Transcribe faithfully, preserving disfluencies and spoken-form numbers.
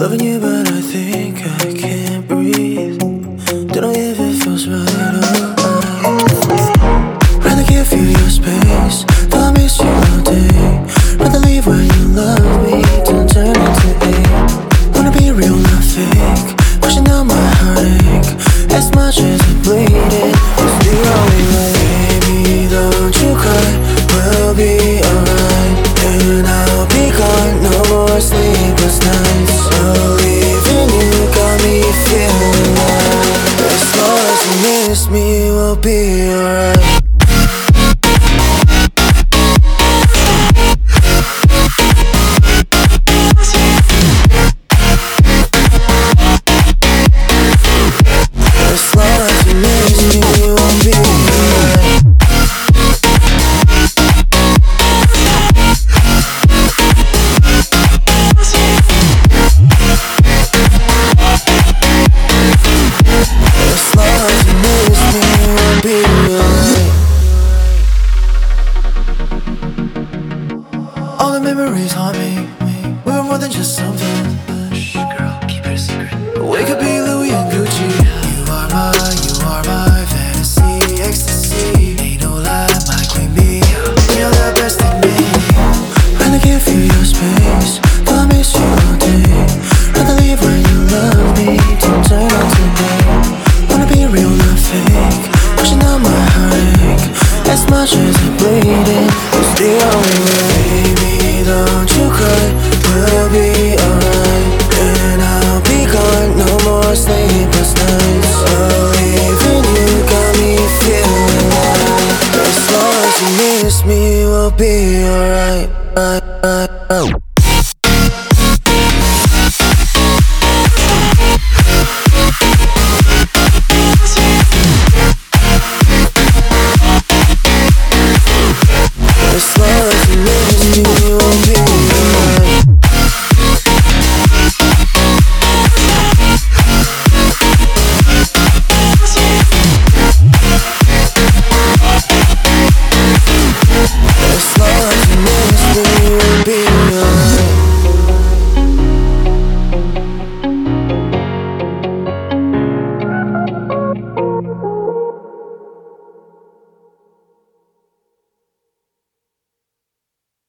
Loving you, but I think I can't breathe. Don't know if it feels right or right. Rather give you your space, though I miss you all day. Rather leave when you love me, don't turn into hate. Wanna be real, not fake, pushing down my heartache. As much as I'm bleeding, it's the only way. Baby, don't you cry, we'll be alright. And I'll be gone, no more sleepless nights. Believing you got me feeling like, as long as you miss me, we'll be alright. All the memories haunt me. We were more than just something. Shh, girl, keep it a secret. We could be Louis and Gucci. You are my, you are my fantasy, ecstasy. Ain't no lie, my queen bee. You're the best in me. Rather give you your space, though I miss you all day. Rather leave when you love me, don't turn out to hate. Wanna be real, not fake, pushing down my heartache. As much as I'm bleeding, it's the only way. Baby, don't you cry, we'll be alright. And I'll be gone, no more sleepless nights. Believing you got me feeling like, as long as you miss me, we'll be alright.